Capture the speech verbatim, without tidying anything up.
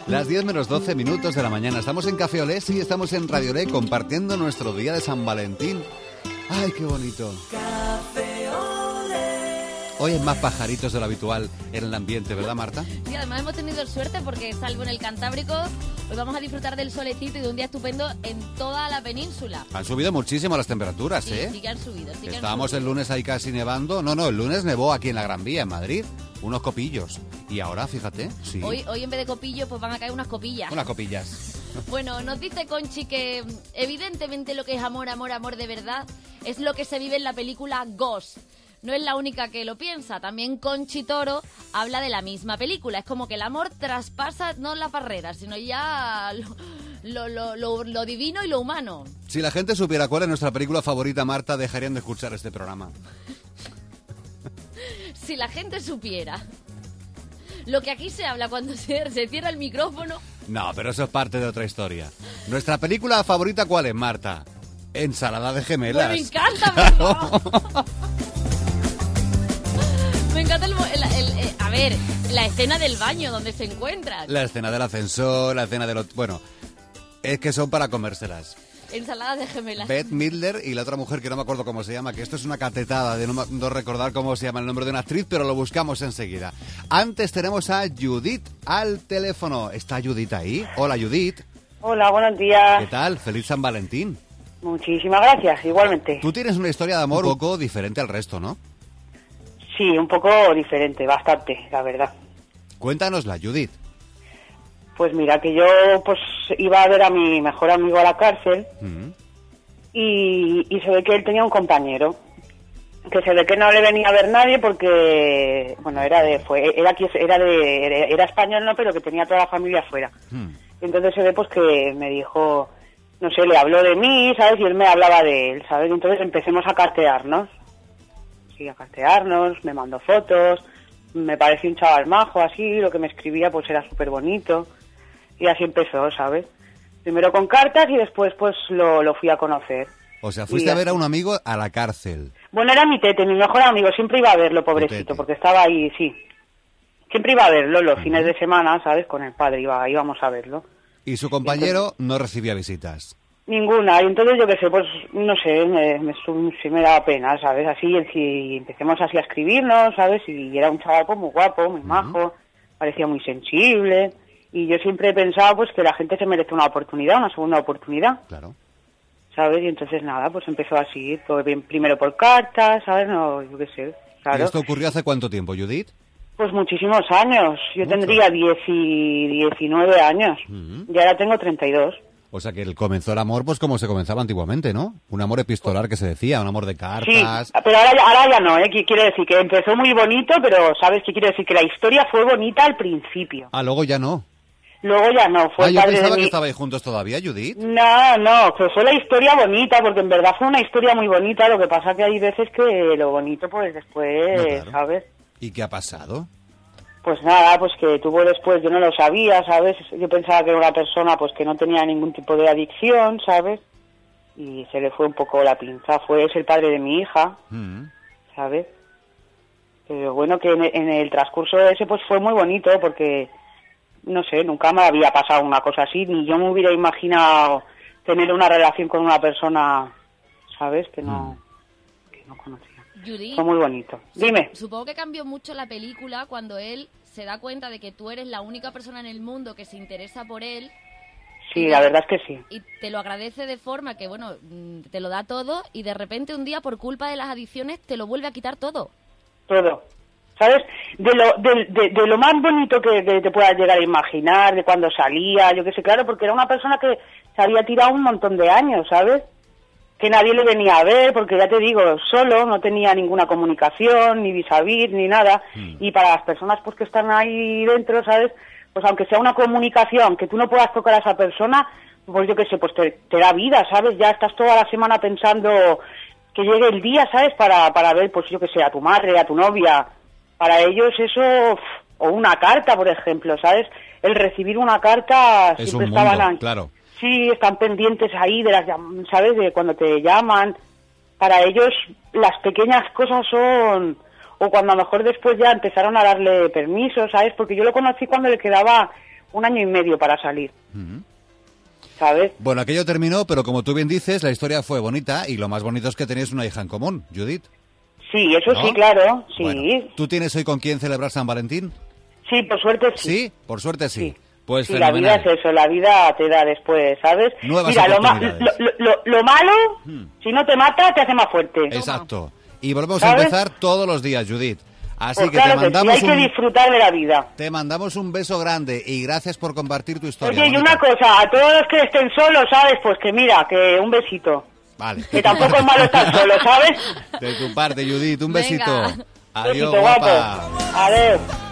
Las diez menos doce minutos de la mañana. Estamos en Café Olé, sí, estamos en Radio Olé compartiendo nuestro día de San Valentín. ¡Ay, qué bonito! Café Olé. Hoy hay más pajaritos de lo habitual en el ambiente, ¿verdad, Marta? Sí, además hemos tenido suerte porque salvo en el Cantábrico, hoy vamos a disfrutar del solecito y de un día estupendo en toda la península. Han subido muchísimo las temperaturas, sí, ¿eh? Sí que han subido, sí que Estábamos han subido. el lunes ahí casi nevando. No, no, el lunes nevó aquí en la Gran Vía, en Madrid. Unos copillos. Y ahora, fíjate, sí. Hoy, hoy en vez de copillos, pues van a caer unas copillas. Unas copillas. Bueno, nos dice Conchi que evidentemente lo que es amor, amor, amor de verdad es lo que se vive en la película Ghost. No es la única que lo piensa. También Conchi Toro habla de la misma película. Es como que el amor traspasa no las barreras, sino ya lo, lo, lo, lo divino y lo humano. Si la gente supiera cuál es nuestra película favorita, Marta, dejarían de escuchar este programa. Si la gente supiera lo que aquí se habla cuando se, se cierra el micrófono... No, pero eso es parte de otra historia. ¿Nuestra película favorita cuál es, Marta? Ensalada de gemelas. Pues me encanta, Claro. Me encanta el, el, el, el... A ver, la escena del baño donde se encuentran. La escena del ascensor, la escena de los... Bueno, es que son para comérselas. Ensalada de gemelas. Beth Midler y la otra mujer que no me acuerdo cómo se llama, que esto es una catetada de no, no recordar cómo se llama el nombre de una actriz, pero lo buscamos enseguida. Antes tenemos a Judith al teléfono. ¿Está Judith ahí? Hola, Judith. Hola, buenos días. ¿Qué tal? Feliz San Valentín. Muchísimas gracias, igualmente. Tú tienes una historia de amor un poco diferente al resto, ¿no? Sí, un poco diferente, bastante, la verdad. Cuéntanosla, Judith. Pues mira, que yo pues iba a ver a mi mejor amigo a la cárcel Mm. y, y se ve que él tenía un compañero que se ve que no le venía a ver nadie porque bueno era de fue era aquí era de era, era español no pero que tenía toda la familia afuera. Mm. Entonces se ve pues que me dijo no sé le habló de mí, sabes, y él me hablaba de él, sabes, entonces empecemos a cartearnos sí a cartearnos, me mandó fotos, me pareció un chaval majo así, lo que me escribía pues era súper bonito. Y así empezó, ¿sabes? Primero con cartas y después pues lo, lo fui a conocer. O sea, fuiste Y a ver a así. un amigo a la cárcel. Bueno, era mi tete, mi mejor amigo. Siempre iba a verlo, pobrecito, tete. porque estaba ahí, sí. Siempre iba a verlo los fines de semana, ¿sabes? Con el padre iba, íbamos a verlo. Y su compañero no recibía visitas. Ninguna. Y entonces yo qué sé, pues no sé, me, me, sí me daba pena, ¿sabes? Así, y empecemos así a escribirnos, ¿sabes? Y era un chaval pues, muy guapo, muy majo, parecía muy sensible. Y yo siempre he pensado pues que la gente se merece una oportunidad, una segunda oportunidad. Claro. ¿Sabes? Y entonces nada, pues empezó así, pues, bien, primero por cartas, ¿sabes? No, yo qué sé, claro. ¿Y esto ocurrió hace cuánto tiempo, Judith? Pues muchísimos años. Yo Mucho. tendría diez y diecinueve años. Ujú. Y ahora tengo treinta y dos. O sea que el- comenzó el amor pues como se comenzaba antiguamente, ¿no? Un amor epistolar que se decía, un amor de Sí, cartas. pero ahora, ya- ahora ya no, ¿eh? Que quiere decir que empezó muy bonito, pero ¿sabes qué quiere decir? Que la historia fue bonita al principio. Ah, luego ya no. Luego ya no, fue Ah, el yo padre pensaba de que mi... estabais juntos todavía, Judith. No, no, que fue la historia bonita, porque en verdad fue una historia muy bonita, lo que pasa que hay veces que lo bonito pues después, No, claro. ¿sabes? ¿Y qué ha pasado? Pues nada, pues que tuvo después, yo no lo sabía, ¿sabes? Yo pensaba que era una persona pues que no tenía ningún tipo de adicción, ¿sabes? Y se le fue un poco la pinza, fue, es el padre de mi hija, Mm. ¿sabes? Pero bueno, que en, en el transcurso de ese pues fue muy bonito, porque, no sé, nunca me había pasado una cosa así, ni yo me hubiera imaginado tener una relación con una persona, ¿sabes? Que no, que no conocía. Judith, Fue muy bonito. Dime. supongo que cambió mucho la película cuando él se da cuenta de que tú eres la única persona en el mundo que se interesa por él Sí, la verdad es que sí. y te lo agradece de forma que, bueno, mm, te lo da todo y de repente un día por culpa de las adicciones te lo vuelve a quitar todo. Todo. ¿Sabes? De lo, de, de, de lo más bonito que, que te puedas llegar a imaginar, de cuando salía, yo qué sé, claro, porque era una persona que se había tirado un montón de años, ¿sabes? Que nadie le venía a ver, porque ya te digo, solo, no tenía ninguna comunicación, ni vis a vis, ni nada, Mm. y para las personas pues que están ahí dentro, ¿sabes? Pues aunque sea una comunicación, que tú no puedas tocar a esa persona, pues yo qué sé, pues te, te da vida, ¿sabes? Ya estás toda la semana pensando que llegue el día, ¿sabes? Para, para ver, pues yo qué sé, a tu madre, a tu novia. Para ellos eso, uf, o una carta, por ejemplo, ¿sabes? El recibir una carta Es siempre un estaban... mundo, an- claro. Sí, están pendientes ahí de las, llam- ¿sabes? De cuando te llaman. Para ellos las pequeñas cosas son... O cuando a lo mejor después ya empezaron a darle permiso, ¿sabes? Porque yo lo conocí cuando le quedaba un año y medio para salir. Uh-huh. ¿Sabes? Bueno, aquello terminó, pero como tú bien dices, la historia fue bonita y lo más bonito es que tenéis una hija en común, Judith. Sí, eso ¿No? sí, claro, sí. Bueno, ¿tú tienes hoy con quién celebrar San Valentín? Sí, por suerte sí. ¿Sí? Por suerte sí. Sí. Pues sí, la vida fenomenal. es eso, la vida te da después, ¿sabes? Nuevas Mira, lo, ma- oportunidades. lo, lo, lo malo, Hmm. si no te mata, te hace más fuerte. Exacto. Y volvemos ¿Sabes? a empezar todos los días, Judith. Así Pues que claro te que sí, mandamos hay que un disfrutar de la vida. te mandamos un beso grande y gracias por compartir tu historia. Oye, y Mónica. una cosa, a todos los que estén solos, ¿sabes? Pues que mira, que un besito. Vale. Que tampoco es malo estar solo, ¿sabes? De tu parte, Judith, un Venga. besito. Adiós, Besito, guapa. guapo. Adiós.